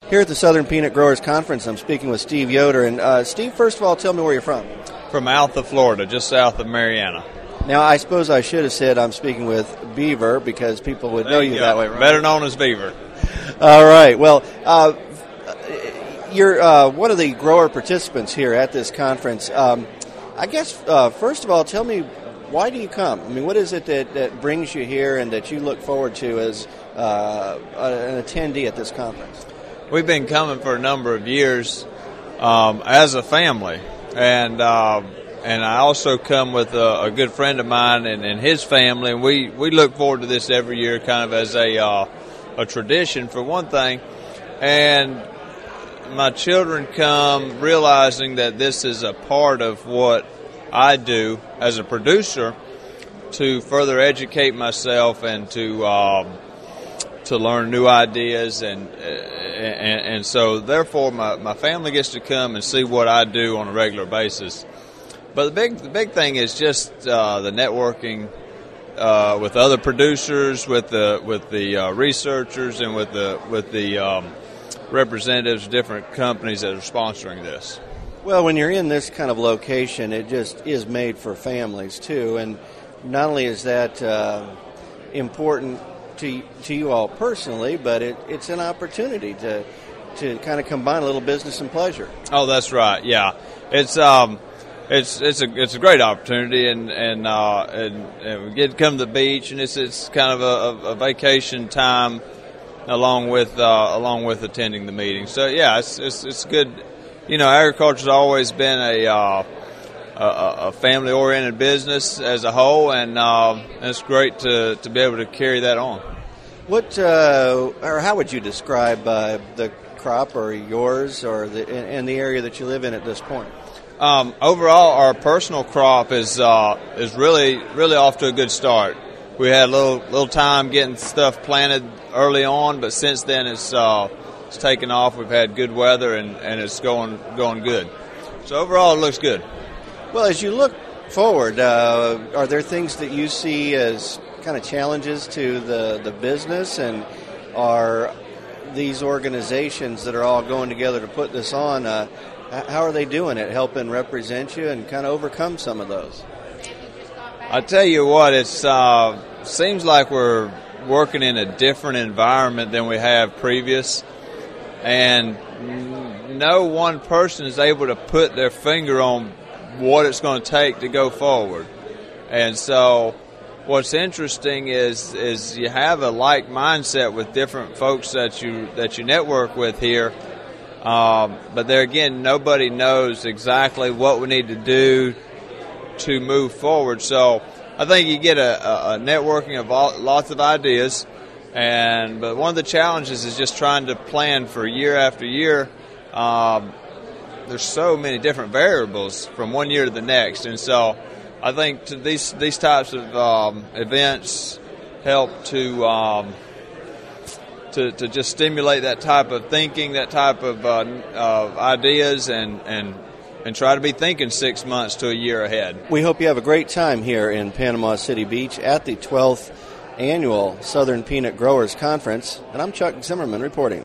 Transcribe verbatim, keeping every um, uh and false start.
Here at the Southern Peanut Growers Conference, I'm speaking with Steve Yoder. And uh, Steve, first of all, tell me where you're from. From Alpha, Florida, just south of Marianna. Now, I suppose I should have said I'm speaking with Beaver because people would know you, you that way, right? Better known as Beaver. All right. Well, uh, you're uh, one of the grower participants here at this conference. Um, I guess, uh, first of all, tell me, why do you come? I mean, what is it that, that brings you here and that you look forward to as uh, an attendee at this conference? We've been coming for a number of years um, as a family, and uh, and I also come with a, a good friend of mine and, and his family, and we, we look forward to this every year, kind of as a uh, a tradition for one thing. And my children come realizing that this is a part of what I do as a producer to further educate myself and to um, to learn new ideas, and, and and so therefore my, my family gets to come and see what I do on a regular basis. But the big the big thing is just uh, the networking uh, with other producers, with the with the uh, researchers, and with the with the um, representatives of different companies that are sponsoring this. Well, when you're in this kind of location, it just is made for families too, and not only is that uh, important to to you all personally, but it, it's an opportunity to to kind of combine a little business and pleasure. Oh, that's right. Yeah, it's um, it's it's a it's a great opportunity, and and uh, and, and we get to come to the beach, and it's it's kind of a, a vacation time along with uh, along with attending the meeting. So yeah, it's it's it's good. You know, agriculture's always been a uh, a, a family-oriented business as a whole, and uh, it's great to, to be able to carry that on. What uh, or how would you describe uh, the crop, or yours, or the in, in the area that you live in at this point? Um, overall, our personal crop is uh, is really really off to a good start. We had a little little time getting stuff planted early on, but since then it's uh, it's taken off. We've had good weather, and, and it's going going good. So overall, it looks good. Well, as you look forward, uh, are there things that you see as kind of challenges to the, the business, and are these organizations that are all going together to put this on, uh, how are they doing it, helping represent you and kind of overcome some of those? I tell you what, it's uh, seems like we're working in a different environment than we have previous, and no one person is able to put their finger on what it's going to take to go forward. And so what's interesting is is you have a like mindset with different folks that you that you network with here, um, but there again, nobody knows exactly what we need to do to move forward. So I think you get a, a, a networking of all, lots of ideas, and but one of the challenges is just trying to plan for year after year. Um, there's so many different variables from one year to the next, and so I think to these these types of um, events help to um, to to just stimulate that type of thinking, that type of uh, uh, ideas, and and and try to be thinking six months to a year ahead. We hope you have a great time here in Panama City Beach at the twelfth Annual Southern Peanut Growers Conference, and I'm Chuck Zimmerman reporting.